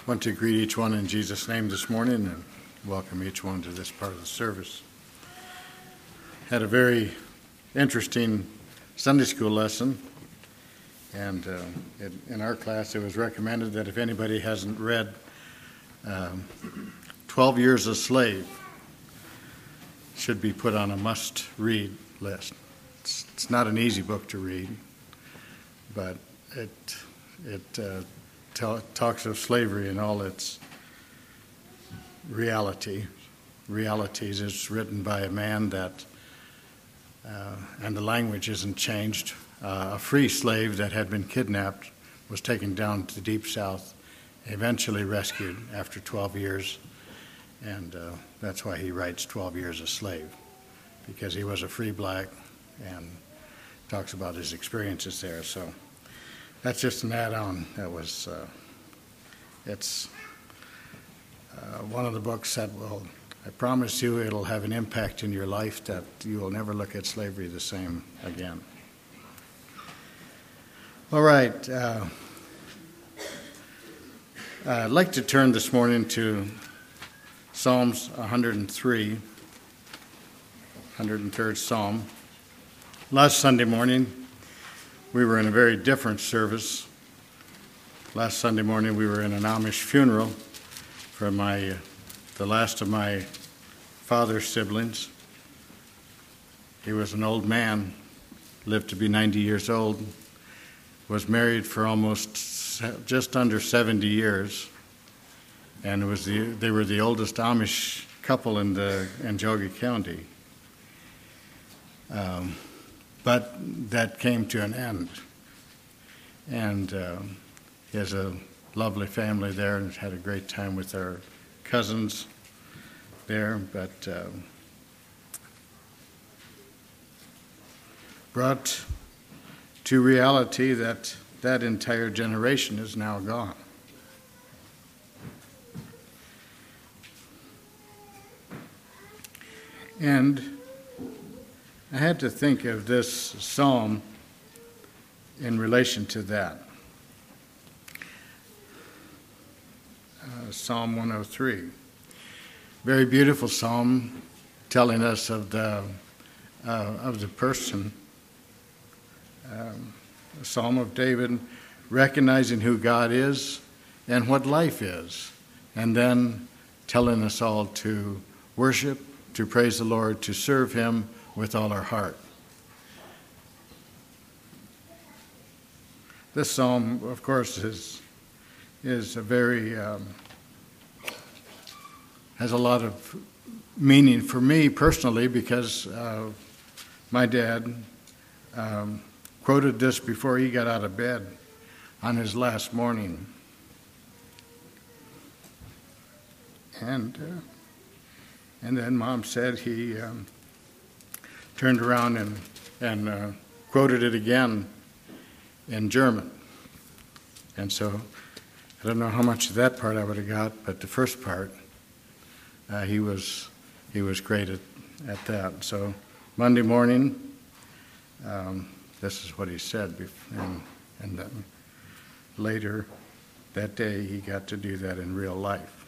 want to greet each one in Jesus' name this morning and welcome each one to this part of the service. Had a very interesting Sunday school lesson, and in our class it was recommended that if anybody hasn't read 12 Years a Slave, it should be put on a must-read list. It's not an easy book to read, but it talks of slavery in all its realities. It's written by a man that, and the language isn't changed. A free slave that had been kidnapped was taken down to the Deep South, eventually rescued after 12 years, and that's why he writes 12 Years a Slave, because he was a free black and talks about his experiences there. So that's just an add-on. That was, it's one of the books that will, I promise you, it'll have an impact in your life that you will never look at slavery the same again. All right. I'd like to turn this morning to Psalms 103, 103rd Psalm. Last Sunday morning, we were in a very different service. Last Sunday morning, we were in an Amish funeral for the last of my father's siblings. He was an old man, lived to be 90 years old, was married for almost just under 70 years, and they were the oldest Amish couple in Geauga County. But that came to an end. And he has a lovely family there and had a great time with our cousins there, but brought to reality that entire generation is now gone. And I had to think of this psalm in relation to that. Psalm 103. Very beautiful psalm telling us of the person. A psalm of David recognizing who God is and what life is, and then telling us all to worship, to praise the Lord, to serve Him with all our heart. This psalm, of course, is a very has a lot of meaning for me personally, because my dad quoted this before he got out of bed on his last morning, and then Mom said he turned around and quoted it again in German. And so I don't know how much of that part I would have got, but the first part, he was great at that. So Monday morning, this is what he said, and then later that day he got to do that in real life.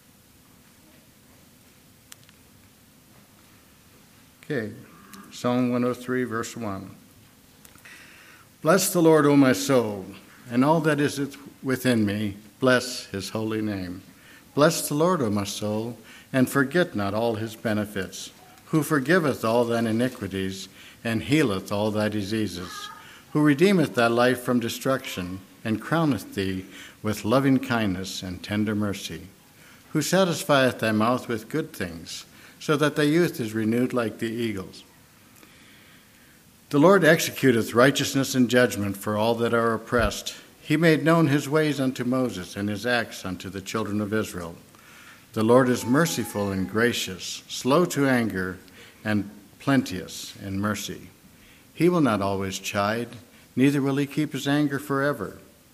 Okay. Psalm 103, verse 1. Bless the Lord, O my soul, and all that is within me, bless His holy name. Bless the Lord, O my soul, and forget not all His benefits, who forgiveth all thine iniquities, and healeth all thy diseases, who redeemeth thy life from destruction, and crowneth thee with loving kindness and tender mercy, who satisfieth thy mouth with good things, so that thy youth is renewed like the eagles. The Lord executeth righteousness and judgment for all that are oppressed. He made known His ways unto Moses, and His acts unto the children of Israel. The Lord is merciful and gracious, slow to anger, and plenteous in mercy. He will not always chide, neither will He keep His anger forever.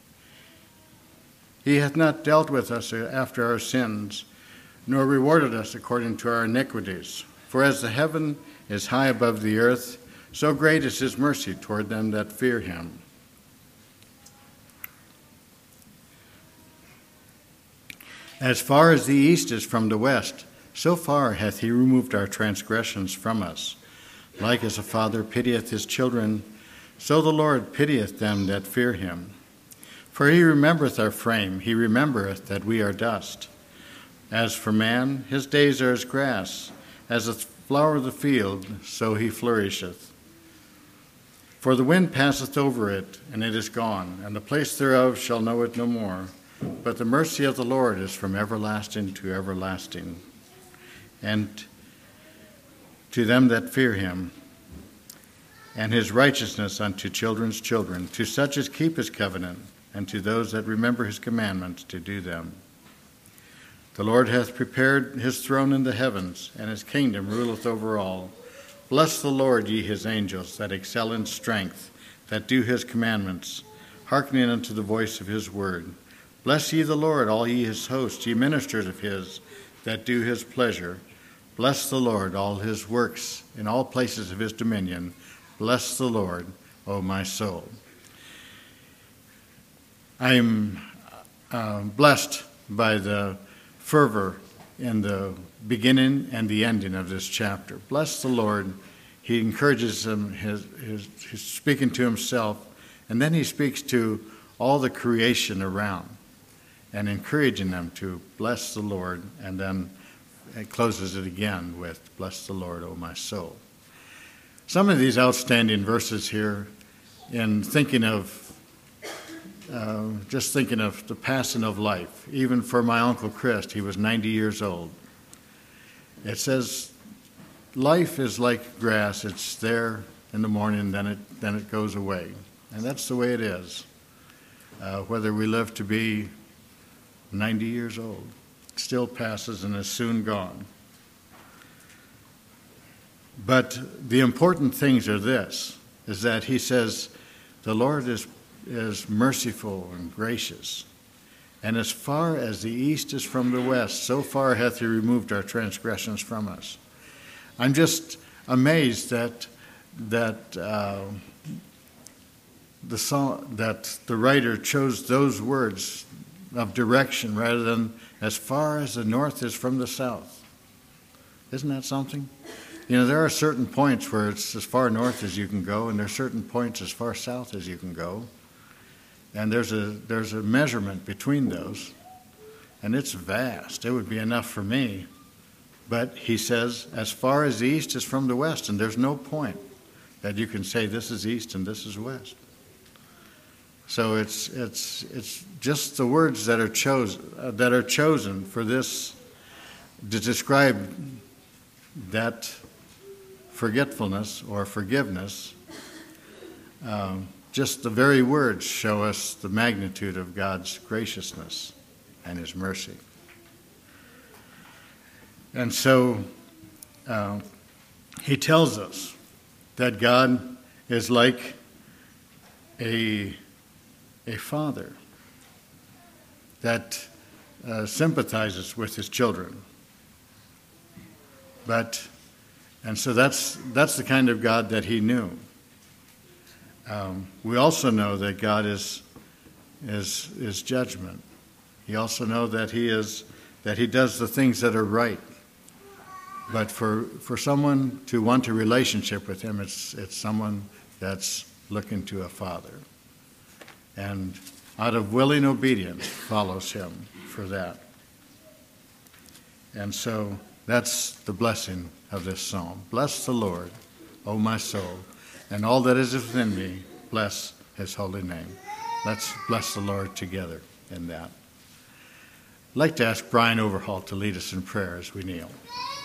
He hath not dealt with us after our sins, nor rewarded us according to our iniquities. For as the heaven is high above the earth, so great is His mercy toward them that fear Him. As far as the east is from the west, so far hath he removed our transgressions from us. Like as a father pitieth his children, so the Lord pitieth them that fear him. For he remembereth our frame, he remembereth that we are dust. As for man, his days are as grass, as the flower of the field, so he flourisheth. For the wind passeth over it, and it is gone, and the place thereof shall know it no more. But the mercy of the Lord is from everlasting to everlasting, and to them that fear him, and his righteousness unto children's children, to such as keep his covenant, and to those that remember his commandments to do them. The Lord hath prepared his throne in the heavens, and his kingdom ruleth over all. Bless the Lord, ye his angels, that excel in strength, that do his commandments, hearkening unto the voice of his word. Bless ye the Lord, all ye his hosts, ye ministers of his, that do his pleasure. Bless the Lord, all his works, in all places of his dominion. Bless the Lord, O my soul. I am blessed by the fervor in the beginning and the ending of this chapter. Bless the Lord. He encourages him, he's speaking to himself, and then he speaks to all the creation around and encouraging them to bless the Lord, and then it closes it again with, bless the Lord, O my soul. Some of these outstanding verses here, in thinking of, just thinking of the passing of life, even for my Uncle Chris, he was 90 years old. It says, life is like grass. It's there in the morning, then it goes away. And that's the way it is. Whether we live to be 90 years old, it still passes and is soon gone. But the important things are this, is that he says, the Lord is merciful and gracious. And as far as the east is from the west, so far hath he removed our transgressions from us. I'm just amazed that the writer chose those words of direction rather than as far as the north is from the south. Isn't that something? You know, there are certain points where it's as far north as you can go, and there are certain points as far south as you can go. And there's a measurement between those, and it's vast. It would be enough for me. But he says, as far as the east is from the west, and there's no point that you can say this is east and this is west. So it's just the words that are chosen for this to describe that forgetfulness or forgiveness. Just the very words show us the magnitude of God's graciousness and his mercy. And so he tells us that God is like a father that sympathizes with his children. And so that's the kind of God that he knew. We also know that God is judgment. We also know that he does the things that are right. But for someone to want a relationship with him, it's someone that's looking to a father. And out of willing obedience follows him for that. And so that's the blessing of this psalm. Bless the Lord, O my soul, and all that is within me, bless his holy name. Let's bless the Lord together in that. I'd like to ask Brian Overhaul to lead us in prayer as we kneel.